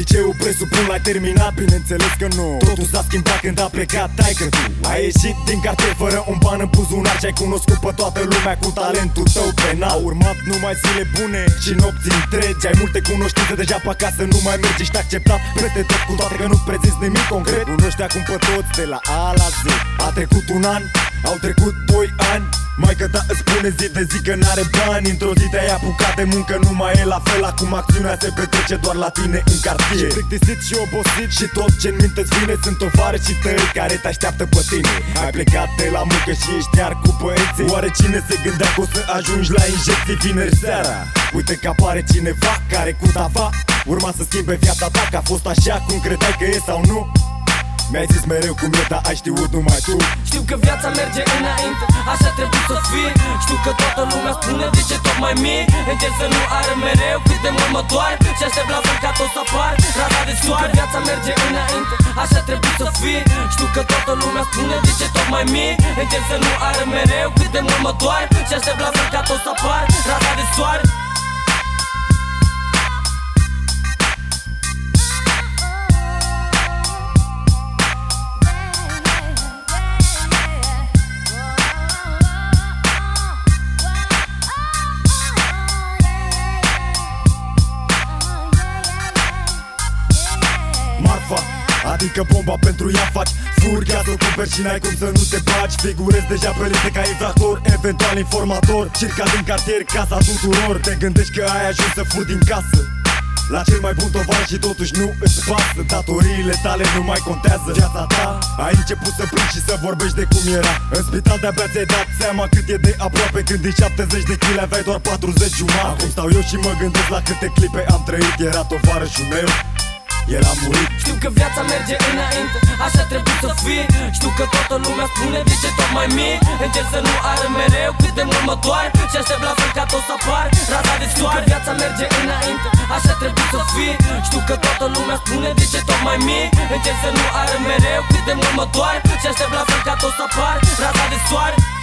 Liceul presupun l-ai terminat, bineînțeles că nu. Totul s-a schimbat când a plecat taică tu. Ai ieșit din cartier fără un ban în buzunar și ai cunoscut pe toată lumea cu talentul tău penal. Au urmat numai zile bune și nopți întregi. Ai multe cunoștințe deja pe acasă, nu mai mergi, ești acceptat peste tot, cu toate că nu-ți prezinți nimic concret. Cunoști acum pe toți de la A la Z. A trecut un an, au trecut 2 ani. Maică ta îți spune zi de zi că n-are bani. Într-o zi te-ai apucat de muncă, nu mai e la fel. Acum acțiunea se petrece doar la tine în cartier. Și plictisit și obosit și tot ce-n minte-ți vine sunt tovarășii tăi care te așteaptă pe tine. Ai plecat de la muncă și ești iar cu băieții. Oare cine se gândea că o să ajungi la injecții vineri seara? Uite că apare cineva care cu tava urma să schimbe viața ta, că a fost așa cum credeai că e sau nu? Mi-ai zis mereu cum e, dar ai știut numai tu. Știu că viața merge înainte, așa trebuie să fie. Știu că toată lumea spune de ce tot mai mie. Încerc să nu arăt mereu cât de mult mă doare și aștept la fel ca tot să apar raza de soare. Știu că viața merge înainte, așa trebuie să fie. Știu că toată lumea spune de ce tot mai mie. Încerc să nu arăt mereu cât de mult mă doare și aștept la fel ca tot să apar raza de soare. Adică bomba pentru ea faci, furi ca să o cumperi și n-ai cum să nu te bagi. Figurezi deja pe liste ca infractor, eventual informator. Circa din cartier, casa tuturor. Te gândești că ai ajuns să furi din casă la cel mai bun tovar și totuși nu îți pasă. Datoriile tale nu mai contează viața ta. Ai început să plângi și să vorbești de cum era. În spital de-abia ți-ai dat seama cât e de aproape, când din 70 de kg aveai doar 40 jumate. Acum stau eu și mă gândesc la câte clipe am trăit. Era tovarășul meu, el a murit. Știu că viața merge înainte, așa trebuie să fie. Știu că toată lumea spune de ce tot mai mie. Încerc să nu arăt mereu cât de mult mă doare și aștept la fel ca tot să apar raza de soare. Știu că viața merge înainte, așa trebuie să fie. Știu că toată lumea spune de ce tot mai mie. Încerc să nu arăt mereu cât de mult mă doare și aștept la fel ca tot să apar raza de soare.